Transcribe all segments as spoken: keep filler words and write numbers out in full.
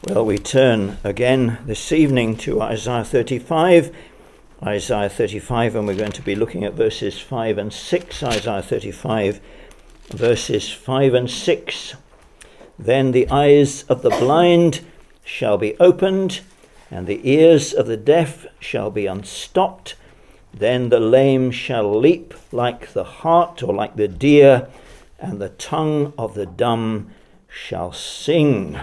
Well, we turn again this evening to Isaiah thirty-five. Isaiah thirty-five, and we're going to be looking at verses five and six. Isaiah thirty-five, verses five and six. Then the eyes of the blind shall be opened, and the ears of the deaf shall be unstopped. Then the lame shall leap like the hart, or like the deer, and the tongue of the dumb shall sing.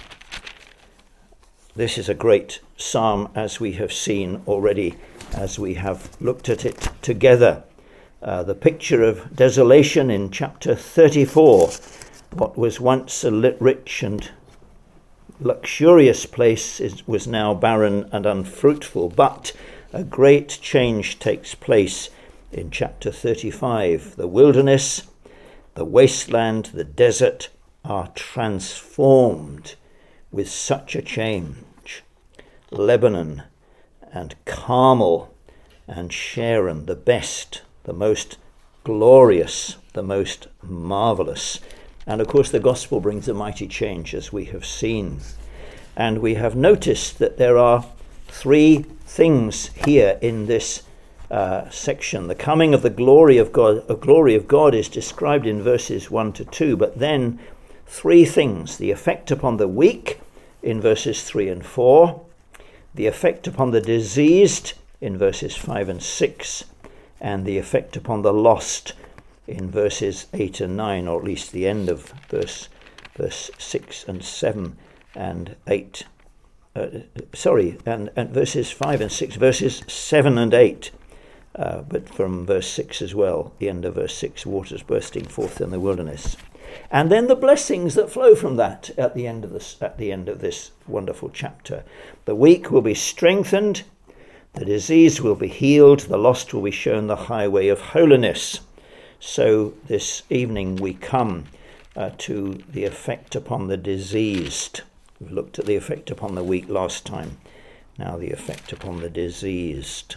This is a great psalm, as we have seen already, as we have looked at it together. Uh, the picture of desolation in chapter thirty-four, what was once a rich and luxurious place is, was now barren and unfruitful, but a great change takes place in chapter thirty-five. The wilderness, the wasteland, the desert are transformed with such a change. Lebanon and Carmel and Sharon, the best, the most glorious, the most marvelous. And of course the gospel brings a mighty change, as we have seen. And we have noticed that there are three things here in this uh, section. The coming of the glory of God, the glory of God is described in verses one to two, but then three things: the effect upon the weak in verses three and four, the effect upon the diseased in verses five and six, and the effect upon the lost in verses eight and nine, or at least the end of verse verse six and seven and eight. Uh, sorry, and, and verses five and six, verses seven and eight, uh, but from verse six as well, the end of verse six, waters bursting forth in the wilderness. And then the blessings that flow from that at the end of this at the end of this wonderful chapter. The weak will be strengthened, the diseased will be healed, the lost will be shown the highway of holiness. So this evening we come uh, to the effect upon the diseased. We looked at the effect upon the weak last time. Now the effect upon the diseased.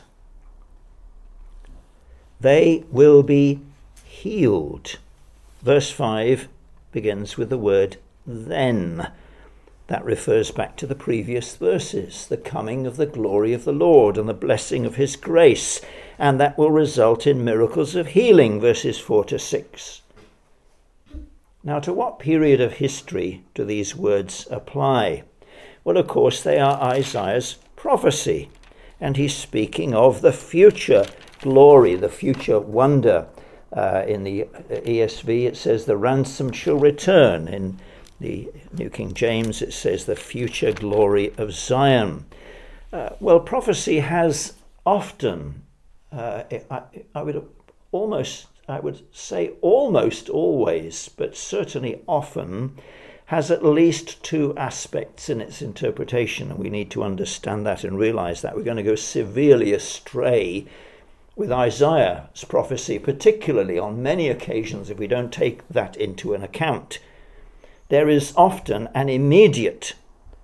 They will be healed. Verse five begins with the word then. That refers back to the previous verses, the coming of the glory of the Lord and the blessing of his grace, and that will result in miracles of healing, verses four to six. Now, to what period of history do these words apply? Well, of course, they are Isaiah's prophecy, and he's speaking of the future glory, the future wonder. Uh, in the E S V it says the ransom shall return. In the New King James it says the future glory of Zion. Uh, well, prophecy has often, uh, I, I would almost, I would say almost always, but certainly often, has at least two aspects in its interpretation, and we need to understand that and realize that. We're going to go severely astray with Isaiah's prophecy, particularly on many occasions, if we don't take that into an account. There is often an immediate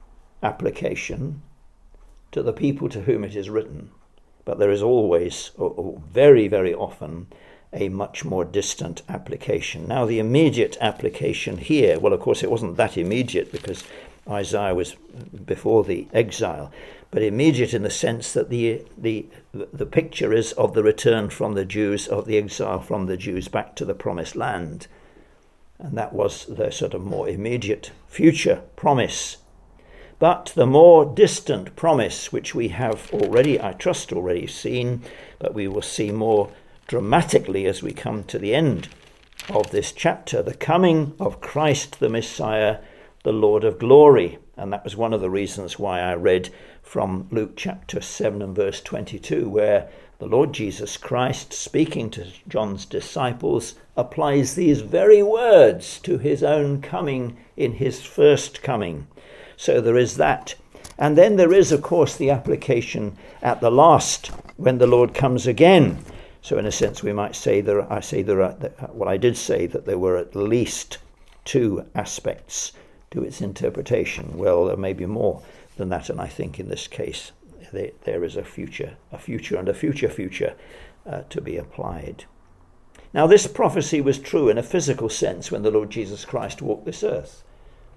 application to the people to whom it is written, but there is always, or, or very, very often, a much more distant application. Now, the immediate application here, well, of course, it wasn't that immediate because Isaiah was before the exile, but immediate in the sense that the the the picture is of the return from the Jews, of the exile from the Jews back to the promised land. And that was the sort of more immediate future promise. But the more distant promise, which we have already, I trust, already seen, but we will see more dramatically as we come to the end of this chapter, the coming of Christ the Messiah, the Lord of glory. And that was one of the reasons why I read from Luke chapter seven and verse twenty-two, where the Lord Jesus Christ, speaking to John's disciples, applies these very words to his own coming in his first coming. So there is that. And then there is, of course, the application at the last, when the Lord comes again. So in a sense, we might say there, I say there are, well, I did say that there were at least two aspects to its interpretation. Well, there may be more than that, and I think in this case there, there is a future, a future and a future future uh, to be applied. Now, this prophecy was true in a physical sense when the Lord Jesus Christ walked this earth.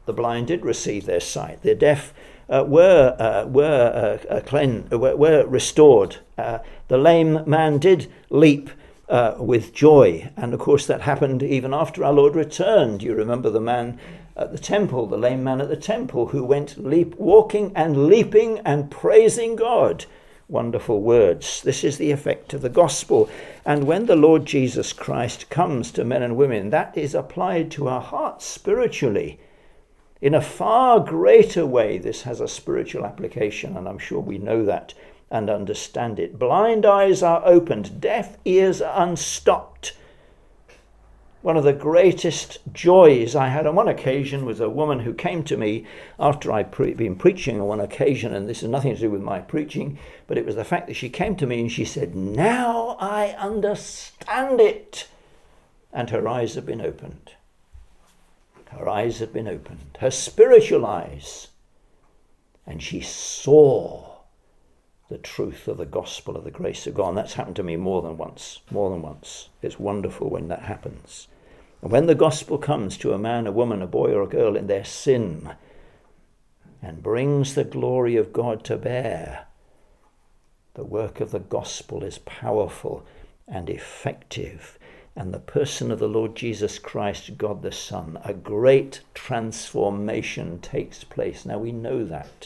The blind did receive their sight. The deaf uh, were uh, were uh, uh, clean, were, were restored. Uh, the lame man did leap uh, with joy, and of course that happened even after our Lord returned. You remember the man at the temple, the lame man at the temple, who went leap, walking and leaping and praising God. Wonderful words. This is the effect of the gospel. And when the Lord Jesus Christ comes to men and women, that is applied to our hearts spiritually. In a far greater way, this has a spiritual application, and I'm sure we know that and understand it. Blind eyes are opened, deaf ears are unstopped. One of the greatest joys I had on one occasion was a woman who came to me after I'd pre- been preaching on one occasion, and this has nothing to do with my preaching, but it was the fact that she came to me and she said, "Now I understand it." And her eyes had been opened. Her eyes had been opened, her spiritual eyes, and she saw the truth of the gospel of the grace of God. And that's happened to me more than once, more than once. It's wonderful when that happens. And when the gospel comes to a man, a woman, a boy or a girl in their sin and brings the glory of God to bear, the work of the gospel is powerful and effective. And the person of the Lord Jesus Christ, God the Son, a great transformation takes place. Now we know that.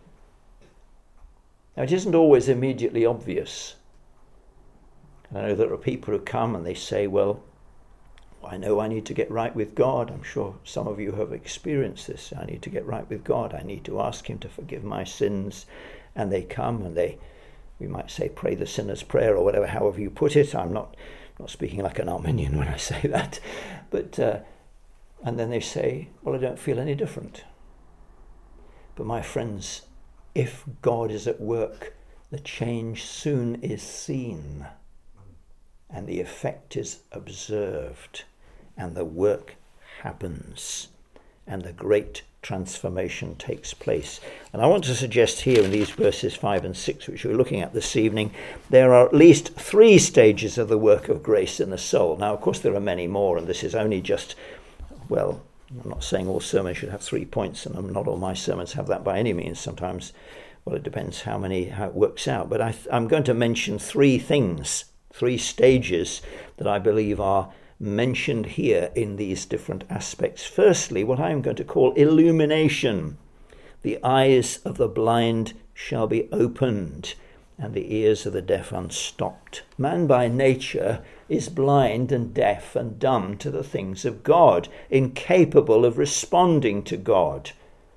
Now it isn't always immediately obvious. I know there are people who come and they say, well, I know I need to get right with God. I'm sure some of you have experienced this. I need to get right with God. I need to ask him to forgive my sins. And they come and they, we might say, pray the sinner's prayer or whatever, however you put it. I'm not, not speaking like an Arminian when I say that. But, uh, and then they say, well, I don't feel any different. But my friends, if God is at work, the change soon is seen, and the effect is observed, and the work happens, and the great transformation takes place. And I want to suggest here in these verses five and six, which we're looking at this evening, there are at least three stages of the work of grace in the soul. Now, of course, there are many more, and this is only just, well, I'm not saying all sermons should have three points, and not all my sermons have that by any means. Sometimes, well, it depends how many, how it works out. But I th- I'm going to mention three things, three stages that I believe are mentioned here in these different aspects. Firstly, what I'm going to call illumination. The eyes of the blind shall be opened, and the ears of the deaf unstopped. Man by nature is blind and deaf and dumb to the things of God, incapable of responding to God.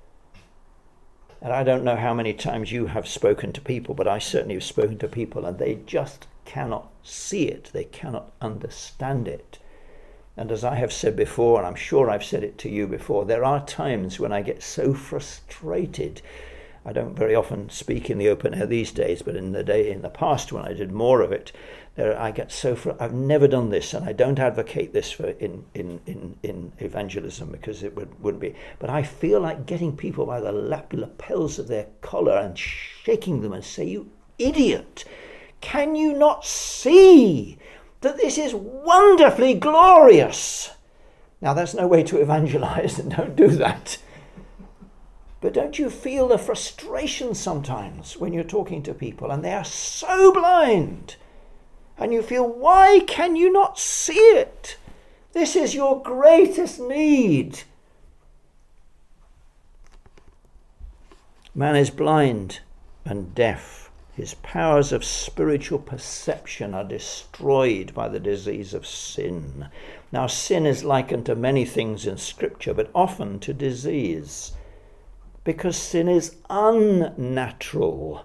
And I don't know how many times you have spoken to people, but I certainly have spoken to people and they just cannot see it. They cannot understand it. And as I have said before, and I'm sure I've said it to you before, there are times when I get so frustrated. I don't very often speak in the open air these days, but in the day in the past when I did more of it, there I get so fr- I've never done this, and I don't advocate this for in in, in, in evangelism because it would, wouldn't be. But I feel like getting people by the lap- lapels of their collar and shaking them and say, "You idiot! Can you not see that this is wonderfully glorious?" Now that's no way to evangelize, and don't do that. But don't you feel the frustration sometimes when you're talking to people and they are so blind? And you feel, why can you not see it? This is your greatest need. Man is blind and deaf. His powers of spiritual perception are destroyed by the disease of sin. Now, sin is likened to many things in Scripture, but often to disease, because sin is unnatural.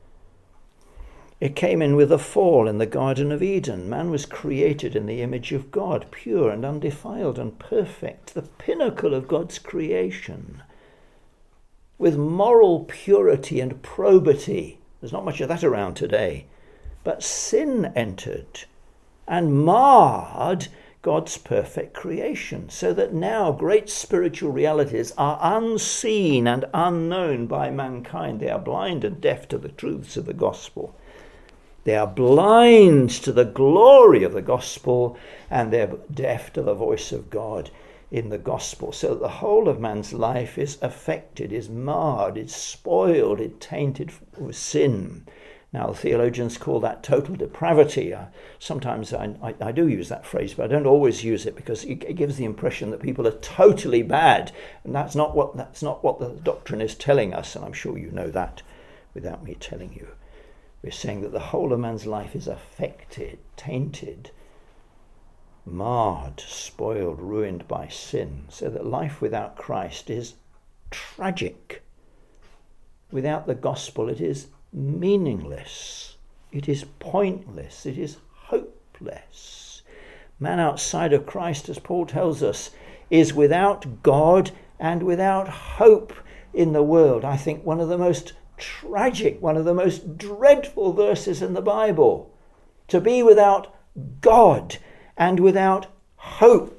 It came in with the fall in the Garden of Eden. Man was created in the image of God, pure and undefiled and perfect, the pinnacle of God's creation, with moral purity and probity. There's not much of that around today. But sin entered and marred God's perfect creation, so that now great spiritual realities are unseen and unknown by mankind. They are blind and deaf to the truths of the gospel. They are blind to the glory of the gospel, and they're deaf to the voice of God. in the gospel, so that the whole of man's life is affected, is marred, is spoiled, is tainted with sin. Now, theologians call that total depravity. Uh, sometimes I, I, I do use that phrase, but I don't always use it because it, it gives the impression that people are totally bad, and that's not what that's not what the doctrine is telling us, and I'm sure you know that without me telling you. We're saying that the whole of man's life is affected, tainted, marred, spoiled, ruined by sin, so that life without Christ is tragic. Without the gospel, it is meaningless, it is pointless, it is hopeless. Man outside of Christ, as Paul tells us, is without God and without hope in the world. I think one of the most tragic, one of the most dreadful verses in the Bible, to be without God and without hope.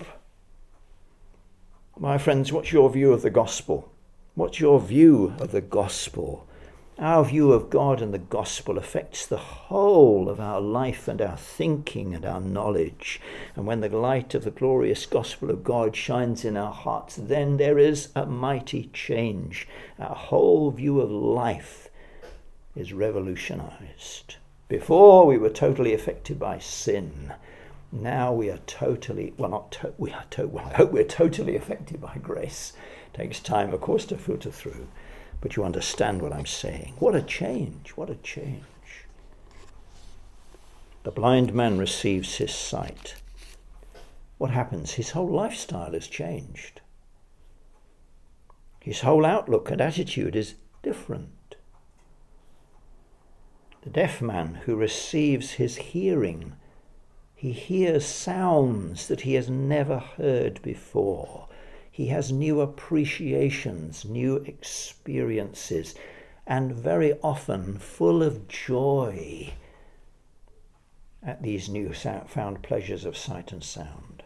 My friends, what's your view of the gospel? What's your view of the gospel? Our view of God and the gospel affects the whole of our life and our thinking and our knowledge. And when the light of the glorious gospel of God shines in our hearts, then there is a mighty change. Our whole view of life is revolutionized. Before, we were totally affected by sin. Now we are totally, well, not to, we are to, well, I hope we're totally affected by grace. It takes time, of course, to filter through. But you understand what I'm saying. What a change, what a change. The blind man receives his sight. What happens? His whole lifestyle is changed. His whole outlook and attitude is different. The deaf man who receives his hearing, he hears sounds that he has never heard before. He has new appreciations, new experiences, and very often full of joy at these new found pleasures of sight and sound.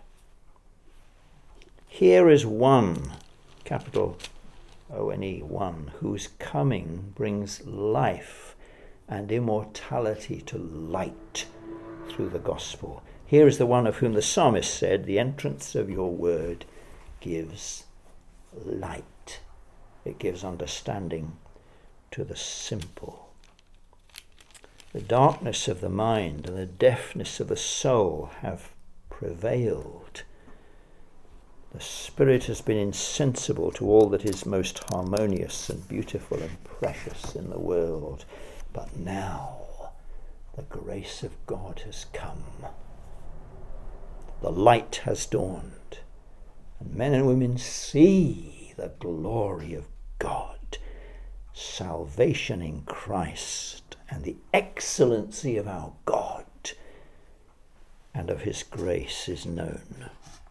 Here is one, capital O N E, one, whose coming brings life and immortality to light through the gospel. Here is the one of whom the psalmist said, "The entrance of your word gives light." It gives understanding to the simple. The darkness of the mind and the deafness of the soul have prevailed. The spirit has been insensible to all that is most harmonious and beautiful and precious in the world. But now the grace of God has come. The light has dawned. And men and women see the glory of God, salvation in Christ, and the excellency of our God and of his grace is known.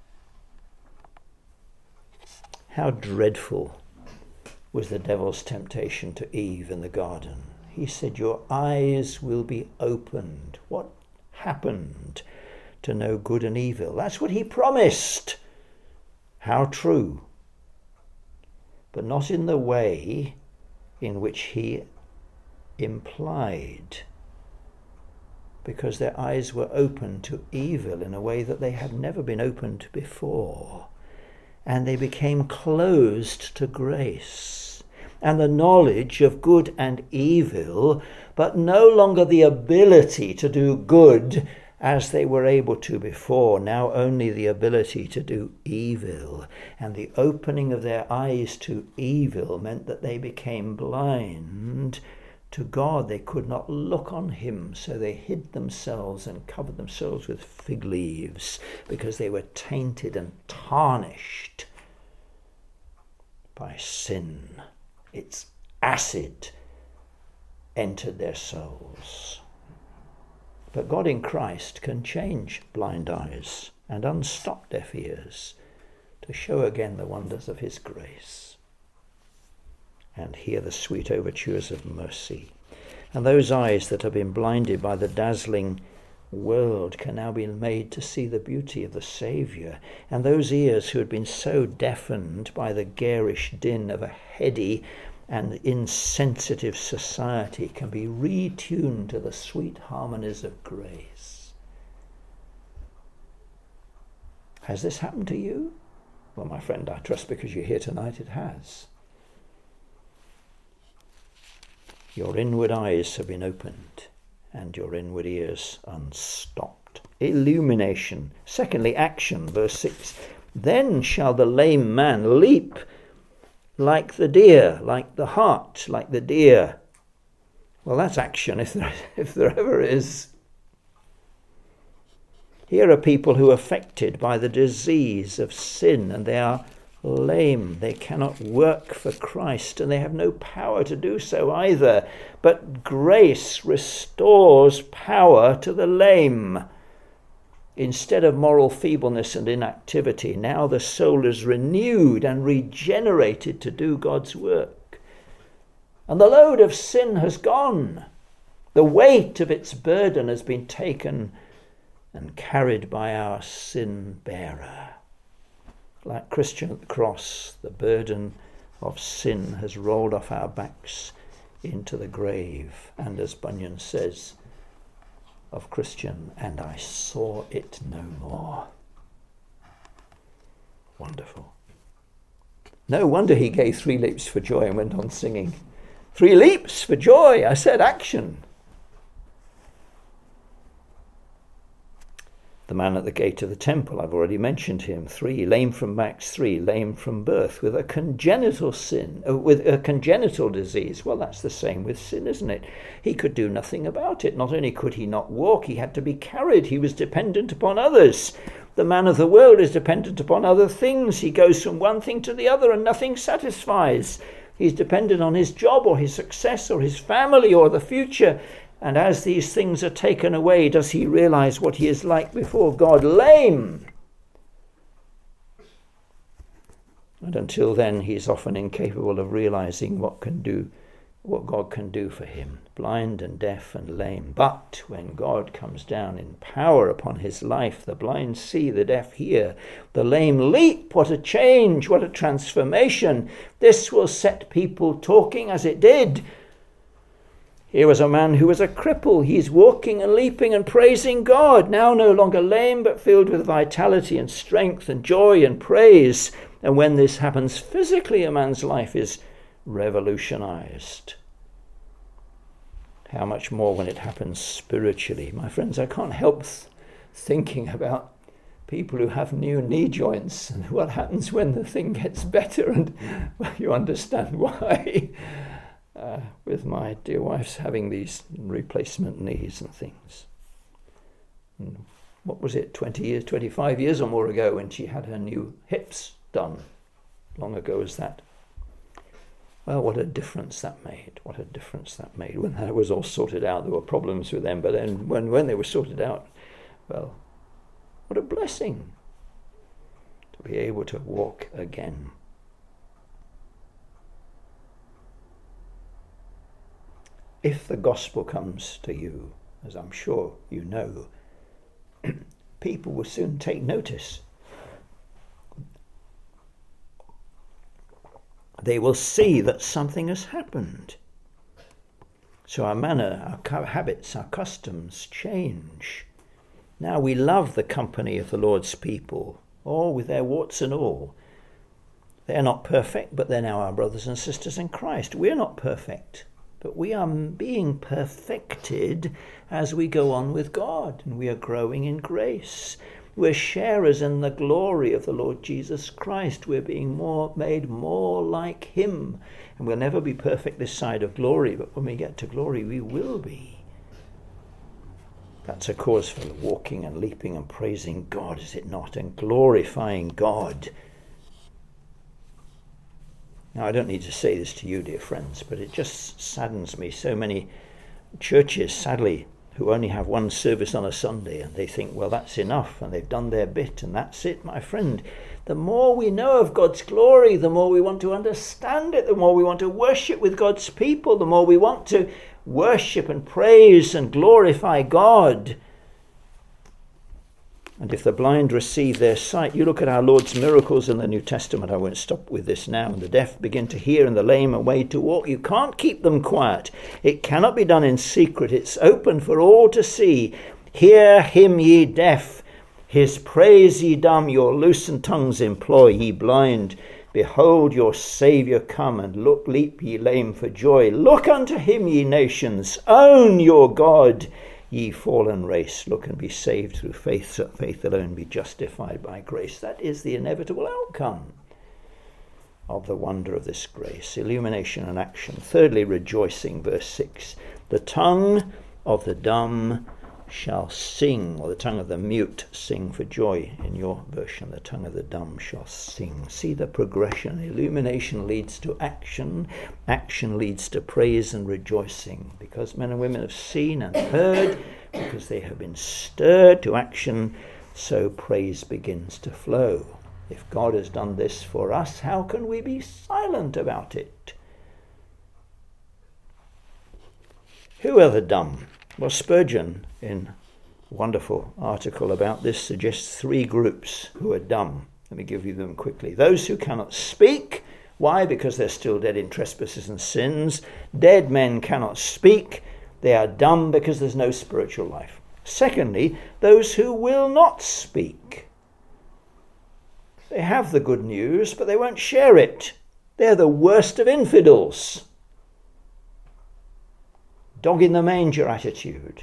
How dreadful was the devil's temptation to Eve in the garden. He said, "Your eyes will be opened." What happened? To know good and evil. That's what he promised. How true. But not in the way in which he implied, because their eyes were open to evil in a way that they had never been opened before, and they became closed to grace and the knowledge of good and evil, but no longer the ability to do good as they were able to before, now only the ability to do evil. And the opening of their eyes to evil meant that they became blind to God. They could not look on him, so they hid themselves and covered themselves with fig leaves because they were tainted and tarnished by sin. Its acid entered their souls. But God in Christ can change blind eyes and unstop deaf ears to show again the wonders of his grace and hear the sweet overtures of mercy. And those eyes that have been blinded by the dazzling world can now be made to see the beauty of the Saviour. And those ears who had been so deafened by the garish din of a heady and insensitive society can be retuned to the sweet harmonies of grace. Has this happened to you? Well, my friend, I trust because you're here tonight it has. Your inward eyes have been opened and your inward ears unstopped. Illumination. Secondly, action. Verse six. Then shall the lame man leap like the deer, like the hart, like the deer. Well, that's action, if there, if there ever is. Here are people who are affected by the disease of sin, and they are lame. They cannot work for Christ, and they have no power to do so either. But grace restores power to the lame. Instead of moral feebleness and inactivity, now the soul is renewed and regenerated to do God's work. And the load of sin has gone. The weight of its burden has been taken and carried by our sin bearer. Like Christian at the cross, the burden of sin has rolled off our backs into the grave. And as Bunyan says of Christian, and I saw it no more. Wonderful. No wonder he gave three leaps for joy and went on singing. Three leaps for joy. I said action. The man at the gate of the temple, I've already mentioned him. Three, lame from Max. Three, lame from birth, with a congenital sin, uh, with a congenital disease. Well, that's the same with sin, isn't it? He could do nothing about it. Not only could he not walk, he had to be carried. He was dependent upon others. The man of the world is dependent upon other things. He goes from one thing to the other and nothing satisfies. He's dependent on his job or his success or his family or the future. And as these things are taken away, does he realize what he is like before God? Lame. And until then, he's often incapable of realizing what can do, what God can do for him. Blind and deaf and lame. But when God comes down in power upon his life, the blind see, the deaf hear, the lame leap. What a change, what a transformation. This will set people talking as it did. Here was a man who was a cripple. He's walking and leaping and praising God, now no longer lame, but filled with vitality and strength and joy and praise. And when this happens physically, a man's life is revolutionized. How much more when it happens spiritually? My friends, I can't help th- thinking about people who have new knee joints and what happens when the thing gets better, and well, you understand why. Uh, with my dear wife's having these replacement knees and things. And what was it, twenty years, twenty-five years or more ago when she had her new hips done? Long ago as that. Well, what a difference that made. What a difference that made. When that was all sorted out, there were problems with them. But then when, when they were sorted out, well, what a blessing to be able to walk again. If the gospel comes to you, as I'm sure you know, people will soon take notice. They will see that something has happened. So our manner, our habits, our customs change. Now we love the company of the Lord's people, all with their warts and all. They're not perfect, but they're now our brothers and sisters in Christ. We're not perfect, but we are being perfected as we go on with God, and we are growing in grace. We're sharers in the glory of the Lord Jesus Christ. We're being more made more like him. And we'll never be perfect this side of glory, but when we get to glory, we will be. That's a cause for walking and leaping and praising God, is it not? And glorifying God. Now, I don't need to say this to you, dear friends, but it just saddens me. So many churches, sadly, who only have one service on a Sunday, and they think, well, that's enough, and they've done their bit, and that's it, my friend. The more we know of God's glory, the more we want to understand it, the more we want to worship with God's people, the more we want to worship and praise and glorify God. And if the blind receive their sight, you look at our Lord's miracles in the New Testament. I won't stop with this now. And the deaf begin to hear and the lame are made to walk. You can't keep them quiet. It cannot be done in secret. It's open for all to see. Hear him, ye deaf. His praise ye dumb, your loosened tongues employ, ye blind. Behold your Saviour come, and look, leap ye lame for joy. Look unto him, ye nations, own your God. Ye fallen race, look and be saved through faith, so faith alone, be justified by grace. That is the inevitable outcome of the wonder of this grace. Illumination and action. Thirdly, rejoicing, verse six. The tongue of the dumb shall sing, or the tongue of the mute sing for joy. In your version, the tongue of the dumb shall sing. See the progression. Illumination leads to action. Action leads to praise and rejoicing. Because men and women have seen and heard, because they have been stirred to action, so praise begins to flow. If God has done this for us, how can we be silent about it? Who are the dumb? Well, Spurgeon, in a wonderful article about this, suggests three groups who are dumb. Let me give you them quickly. Those who cannot speak. Why? Because they're still dead in trespasses and sins. Dead men cannot speak. They are dumb because there's no spiritual life. Secondly, those who will not speak. They have the good news, but they won't share it. They're the worst of infidels. Dog in the manger attitude.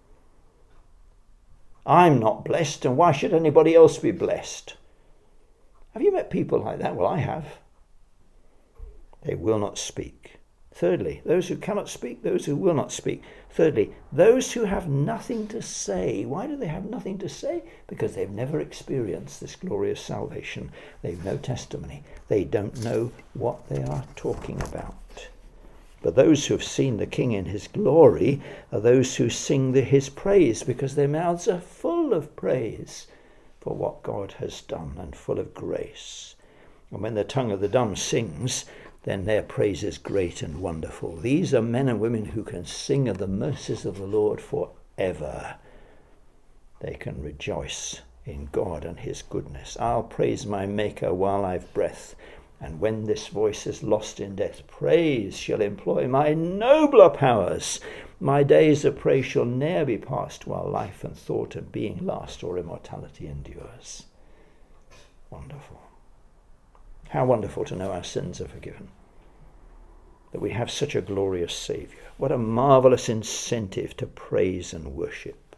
I'm not blessed, and why should anybody else be blessed? Have you met people like that? Well, I have. They will not speak. Thirdly, those who cannot speak, those who will not speak. Thirdly, those who have nothing to say. Why do they have nothing to say? Because they've never experienced this glorious salvation. They've no testimony. They don't know what they are talking about. But those who have seen the King in his glory are those who sing the, his praise, because their mouths are full of praise for what God has done and full of grace. And when the tongue of the dumb sings, then their praise is great and wonderful. These are men and women who can sing of the mercies of the Lord forever. They can rejoice in God and his goodness. I'll praise my Maker while I've breath. And when this voice is lost in death, praise shall employ my nobler powers. My days of praise shall ne'er be past, while life and thought and being last, or immortality endures. Wonderful. How wonderful to know our sins are forgiven. That we have such a glorious Saviour. What a marvellous incentive to praise and worship.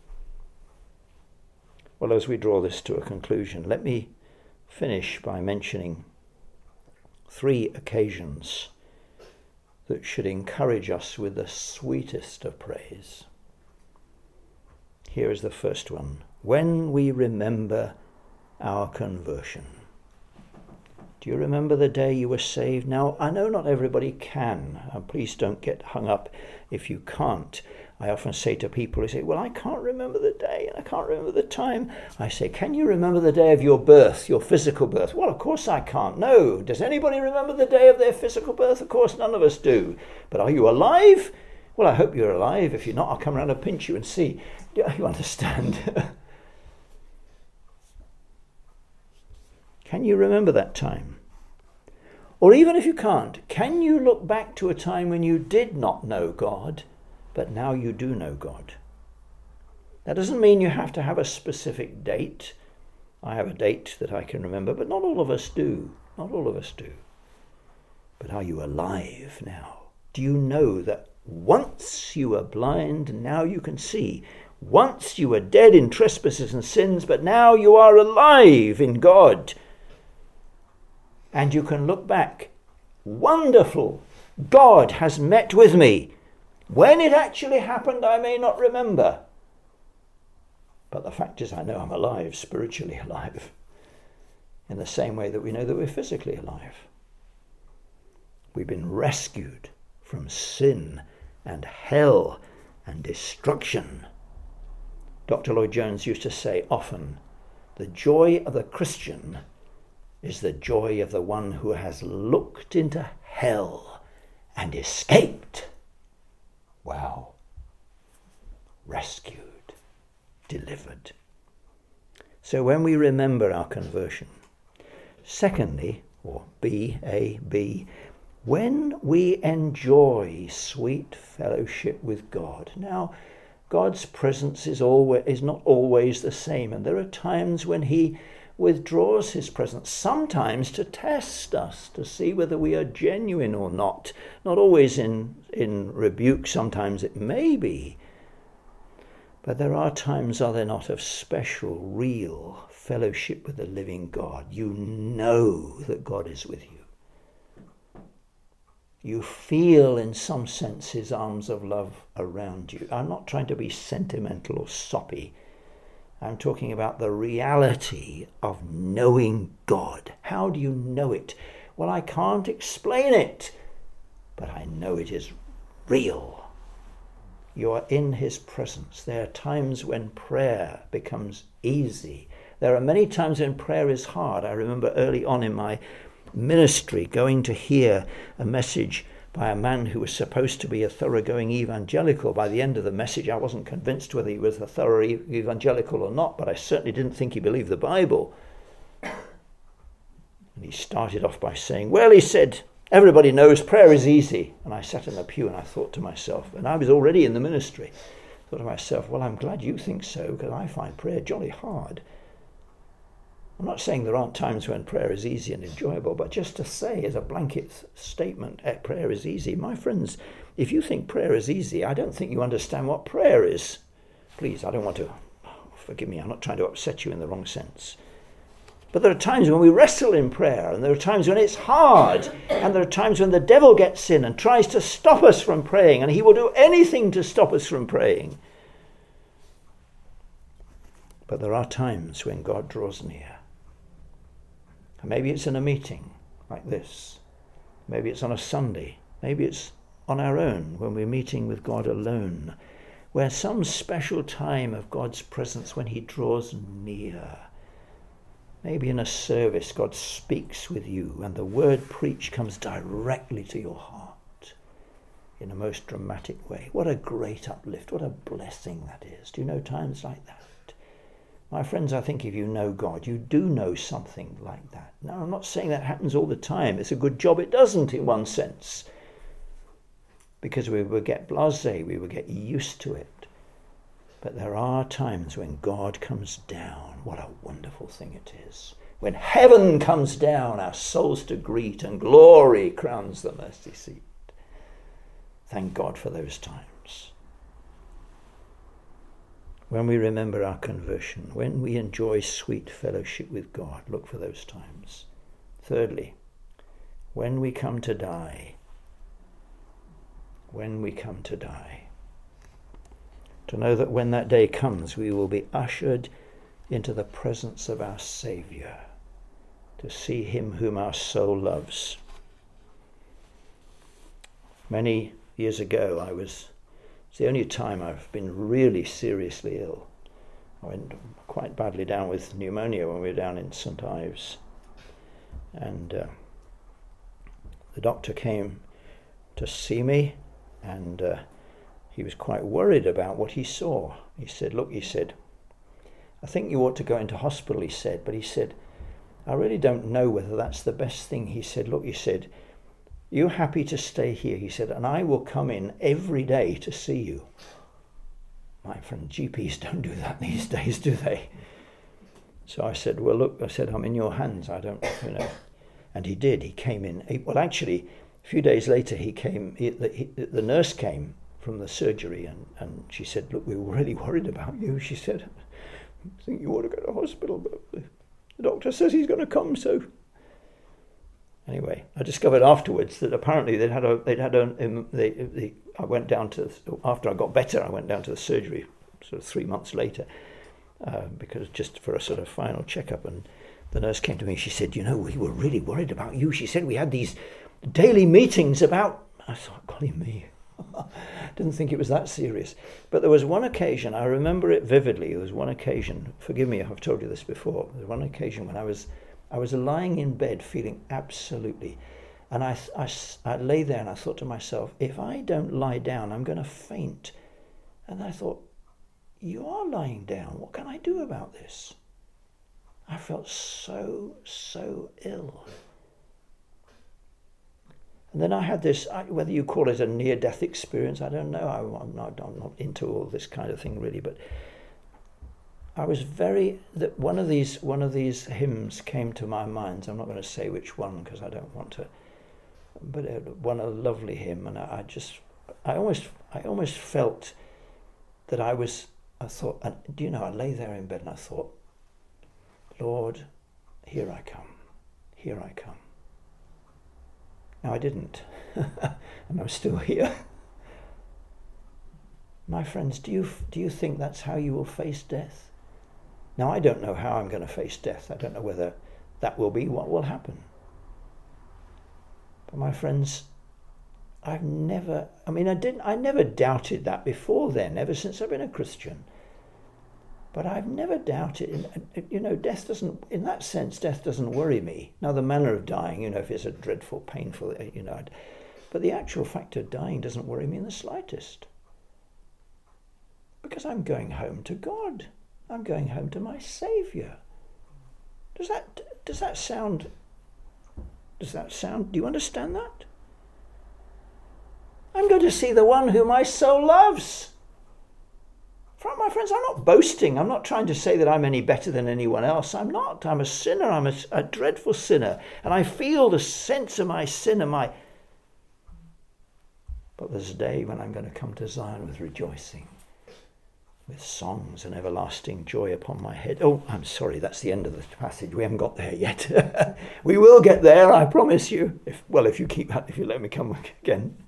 Well, as we draw this to a conclusion, let me finish by mentioning three occasions that should encourage us with the sweetest of praise. Here is the first one. When we remember our conversion. Do you remember the day you were saved? Now, I know not everybody can, and please don't get hung up if you can't. I often say to people who say, well, I can't remember the day and I can't remember the time. I say, can you remember the day of your birth, your physical birth? Well, of course I can't. No. Does anybody remember the day of their physical birth? Of course none of us do. But are you alive? Well, I hope you're alive. If you're not, I'll come around and pinch you and see. Do you understand? Can you remember that time? Or even if you can't, can you look back to a time when you did not know God, but now you do know God? That doesn't mean you have to have a specific date. I have a date that I can remember, but not all of us do. Not all of us do. But are you alive now? Do you know that once you were blind, now you can see? Once you were dead in trespasses and sins, but now you are alive in God. And you can look back. Wonderful. God has met with me. When it actually happened, I may not remember. But the fact is, I know I'm alive, spiritually alive, in the same way that we know that we're physically alive. We've been rescued from sin and hell and destruction. Doctor Lloyd-Jones used to say often, the joy of the Christian is the joy of the one who has looked into hell and escaped. Wow. Rescued. Delivered. So when we remember our conversion, secondly, or B, A, B, when we enjoy sweet fellowship with God. Now, God's presence is always is not always the same, and there are times when he withdraws his presence, sometimes to test us, to see whether we are genuine or not. Not always in, in rebuke, sometimes it may be. But there are times, are there not, of special, real fellowship with the living God. You know that God is with you. You feel, in some sense, his arms of love around you. I'm not trying to be sentimental or soppy. I'm talking about the reality of knowing God. How do you know it? Well, I can't explain it, but I know it is real. You are in his presence. There are times when prayer becomes easy. There are many times when prayer is hard. I remember early on in my ministry going to hear a message by a man who was supposed to be a thoroughgoing evangelical. By the end of the message, I wasn't convinced whether he was a thorough evangelical or not, but I certainly didn't think he believed the Bible. And he started off by saying, well, he said, everybody knows prayer is easy. And I sat in the pew and I thought to myself, and I was already in the ministry, I thought to myself, well, I'm glad you think so, because I find prayer jolly hard. I'm not saying there aren't times when prayer is easy and enjoyable, but just to say as a blanket statement, eh, prayer is easy. My friends, if you think prayer is easy, I don't think you understand what prayer is. Please, I don't want to, oh, forgive me, I'm not trying to upset you in the wrong sense. But there are times when we wrestle in prayer, and there are times when it's hard, and there are times when the devil gets in and tries to stop us from praying, and he will do anything to stop us from praying. But there are times when God draws near. Maybe it's in a meeting like this. Maybe it's on a Sunday. Maybe it's on our own when we're meeting with God alone, where some special time of God's presence when he draws near. Maybe in a service God speaks with you and the word preached comes directly to your heart in a most dramatic way. What a great uplift. What a blessing that is. Do you know times like that? My friends, I think if you know God, you do know something like that. Now, I'm not saying that happens all the time. It's a good job it doesn't in one sense. Because we will get blasé, we will get used to it. But there are times when God comes down. What a wonderful thing it is. When heaven comes down, our souls to greet, and glory crowns the mercy seat. Thank God for those times. When we remember our conversion, when we enjoy sweet fellowship with God, look for those times. Thirdly, when we come to die, when we come to die, to know that when that day comes, we will be ushered into the presence of our Saviour, to see him whom our soul loves. Many years ago, I was It's the only time I've been really seriously ill. I went quite badly down with pneumonia when we were down in Saint Ives. And uh, the doctor came to see me, and uh, he was quite worried about what he saw. He said, look, he said, I think you ought to go into hospital, he said. But he said, I really don't know whether that's the best thing. He said, look, he said, you're happy to stay here, he said, and I will come in every day to see you. My friend, G Ps don't do that these days, do they? So I said, well, look, I said, I'm in your hands. I don't, you know. And he did. He came in. He, well, actually, a few days later, he came, he, the, he, the nurse came from the surgery, and, and she said, look, we were really worried about you. She said, I think you ought to go to hospital, but the doctor says he's going to come, so... Anyway, I discovered afterwards that apparently they'd had a, they'd had a, they, they, I went down to, after I got better, I went down to the surgery sort of three months later, uh, because just for a sort of final checkup, and the nurse came to me, she said, you know, we were really worried about you. She said, we had these daily meetings about, I thought, golly me, didn't think it was that serious. But there was one occasion, I remember it vividly, there was one occasion, forgive me if I've told you this before, there was one occasion when I was I was lying in bed feeling absolutely, and I, I, I lay there and I thought to myself, if I don't lie down, I'm going to faint. And I thought, you are lying down. What can I do about this? I felt so, so ill. And then I had this, whether you call it a near-death experience, I don't know. I'm not, I'm not into all this kind of thing really, but I was very, that one of these one of these hymns came to my mind. I'm not going to say which one because I don't want to, but it, one a lovely hymn, and I, I just, I almost, I almost felt that I was, I thought, and do you know, I lay there in bed and I thought, Lord, here I come, here I come. Now I didn't, and I'm still here. My friends, do you do you think that's how you will face death? Now I don't know how I'm going to face death. I don't know whether that will be what will happen. But my friends, I've never, I mean, I didn't, I never doubted that before then, ever since I've been a Christian. But I've never doubted, you know, death doesn't, in that sense, death doesn't worry me. Now, the manner of dying, you know, if it's a dreadful, painful, you know, I'd, but the actual fact of dying doesn't worry me in the slightest. Because I'm going home to God. I'm going home to my Saviour. Does that, does that sound, does that sound, do you understand that? I'm going to see the one who my soul loves. My friends, I'm not boasting. I'm not trying to say that I'm any better than anyone else. I'm not. I'm a sinner. I'm a, a dreadful sinner. And I feel the sense of my sin and my... But there's a day when I'm going to come to Zion with rejoicing, with songs and everlasting joy upon my head. Oh, I'm sorry, that's the end of the passage. We haven't got there yet. We will get there, I promise you. If, well, if you keep if you let me come again.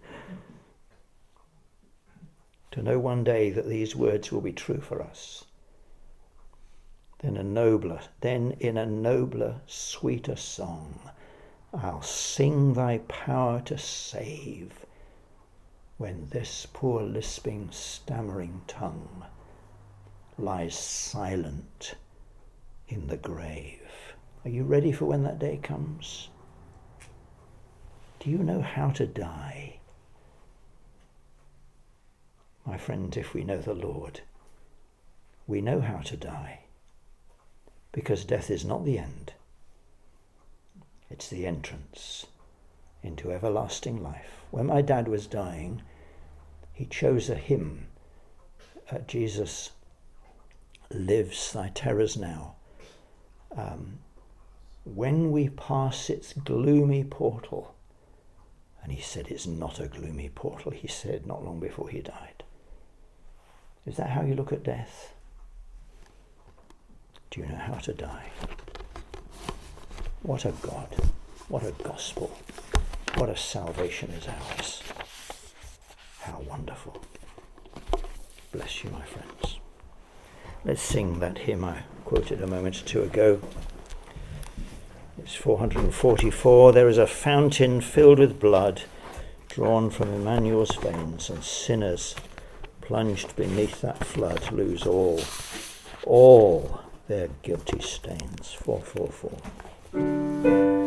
To know one day that these words will be true for us. Then a nobler, then in a nobler, sweeter song, I'll sing thy power to save, when this poor lisping, stammering tongue lies silent in the grave. Are you ready for when that day comes? Do you know how to die? My friends, if we know the Lord, we know how to die, because death is not the end. It's the entrance into everlasting life. When my dad was dying, he chose a hymn, uh, Jesus lives, thy terrors now. Um, when we pass its gloomy portal, and he said it's not a gloomy portal, he said not long before he died. Is that how you look at death? Do you know how to die? What a God, what a gospel, what a salvation is ours. How wonderful. Bless you, my friends. Let's sing that hymn I quoted a moment or two ago. It's four hundred forty-four. There is a fountain filled with blood, drawn from Emmanuel's veins, and sinners plunged beneath that flood lose all, all their guilty stains. four forty-four.